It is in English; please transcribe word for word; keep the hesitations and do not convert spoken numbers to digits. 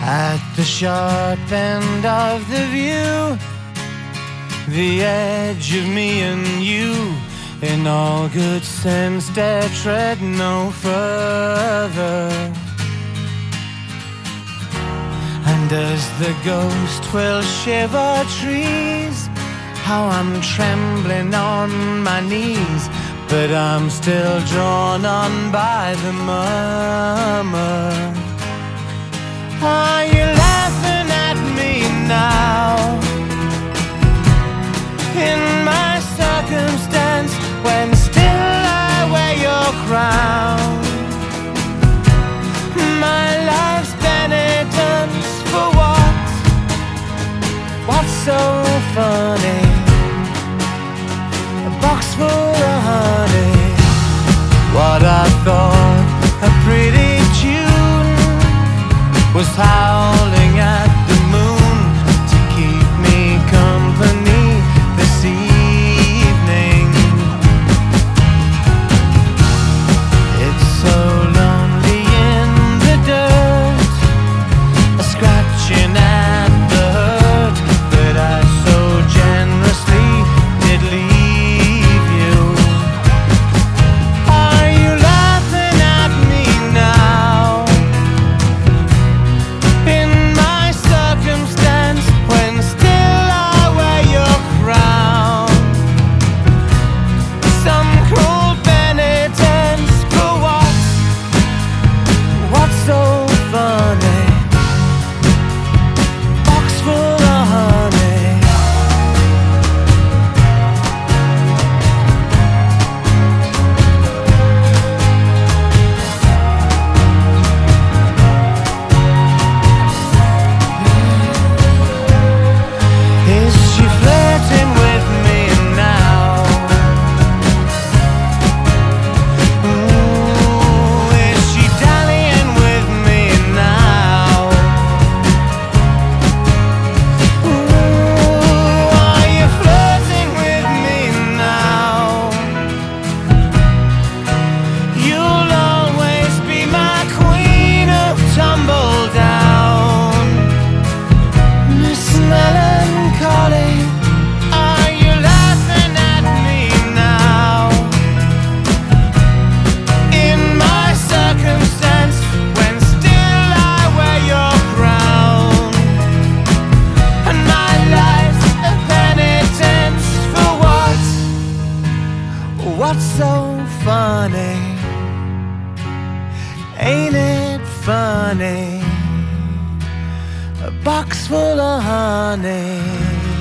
At the sharp end of the view, the edge of me and you, in all good sense dare tread no further. And as the ghost will shiver trees, how I'm trembling on my knees, but I'm still drawn on by the murmur. Are you laughing at me now? In my circumstance, when still I wear your crown, my life's penitence for what? What's so funny? A box full of honey. What I thought a pretty tune was howling at the moon to keep me company this evening. It's so lonely in the dirt, a scratching at the hurt that I so generously did leave you. Are you laughing at me now? In my circumstance, when still I wear your crown, some cruel penitence for what? What's so funny? Box full of honey. Is she flirting with me now? Ooh, is she dallying with me now? Ooh, are you flirting with me now? You'll always be my queen of tumble down, Miss Melancholy. Are you laughing at me now? In my circumstance, when still I wear your crown, and my life's a penitence for what? What's so funny? Ain't it funny? A box full of honey.